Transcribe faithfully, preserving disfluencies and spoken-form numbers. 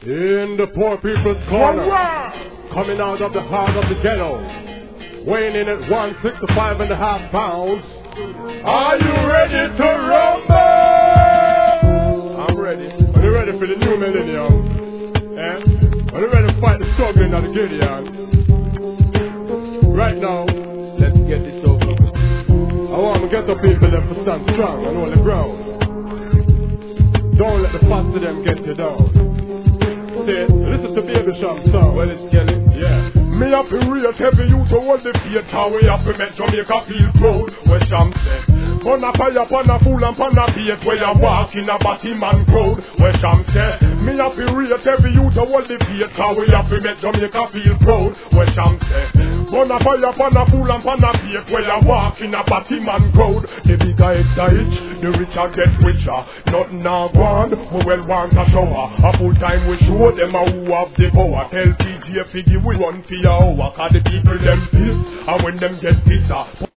In the poor people's corner, coming out of the heart of the ghetto, weighing in at one sixty-five and a half pounds. Are you ready to rumble? I'm ready. Are you ready for the new millennium? Eh? Are you ready to fight the struggling of the Gideon? Right now, let's get this over. I want to get the people them to stand strong and hold the ground. Don't let the fast of them get you down. Say, listen to Baby Sham song. Well, it's Kelly. Yeah. Me up in real heavy you to hold the feet. How we have to make Jamaica feel proud. Well, Sham said, pon a fire, pon a fool and pon a beat. Where you walk in a batty man crowd. Well, Sham said, me up in real heavy you to hold the feet. How we have to make Jamaica feel proud. Well, Sham said, pon a fire, pon a fool and pon a beat. Where you walk in a batty man crowd. The bigger it's the itch, the richer get richer. Nothing now gone, we well want a shower. A full time we show them a who have the power. Tell T J Figgy we run for your hour. Cause the people them pissed, and when them get pissed